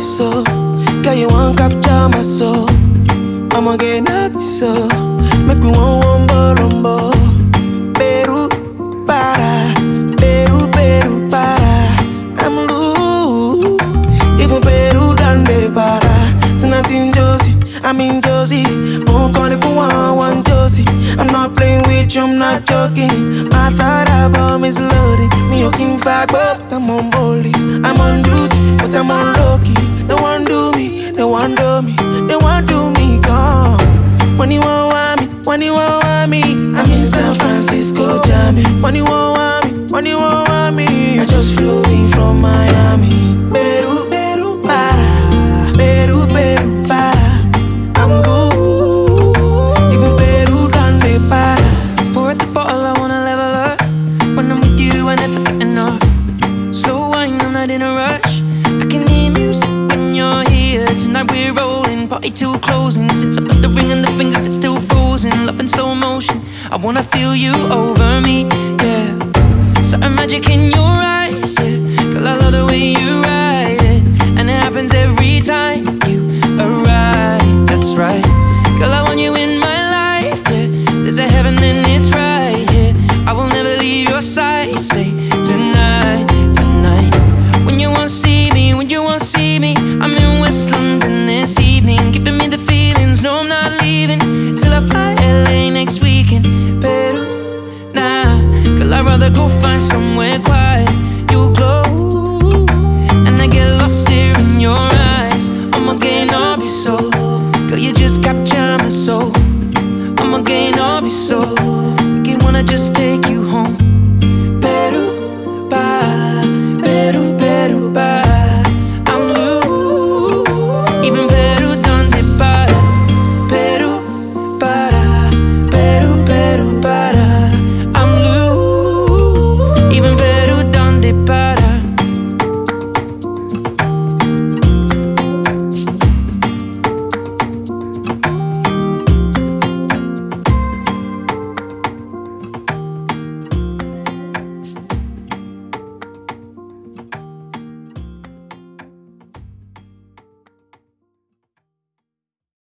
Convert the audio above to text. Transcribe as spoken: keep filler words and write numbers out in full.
so. Girl, you won't capture my soul. I'ma get happy so. Make me one one rumbo. Peru, para. Peru, Peru, para. I'm good. Even Peru done de para. Tonight in Josie, I'm in Josie. Won't call it for one, one Josie. I'm not playing with you, I'm not joking. My thought album is loaded. Me yoking fag, but I'm on bully. I'm on duty, but I'm on low-key. They want do me, they want do me, they want do me, come. When you won't want me, when you won't want me, I'm in San Francisco, jamming. When you won't want me, when you won't want me, I just flew in from Miami. Peru, Peru, para. Peru, Peru, para. I'm good. Even Peru done they para. Pour at the bottle, I wanna level up. When I'm with you, I never get enough. Slow wine, I'm not in a rush. I can hear music when you're here. Tonight we're rolling, party till closing. Since I put the ring on the finger, it's still frozen. Love in slow motion, I wanna feel you over me, yeah. Certain magic in your eyes, yeah. Girl, I love the way you ride it. And it happens every time you arrive, that's right. Girl, I want you in my life, yeah. There's a heaven and it's right, yeah. I will never leave your side, stay tonight, tonight. When you won't see me, when you won't see me, I'm in West London this evening, giving me the feelings, no I'm not leaving till I fly L A next weekend. Peru, nah, girl I'd rather go find somewhere quiet. You glow, and I get lost here in your eyes. I'ma gain all be so, girl you just capture my soul. I'ma gain all be so, making wanna just take you home.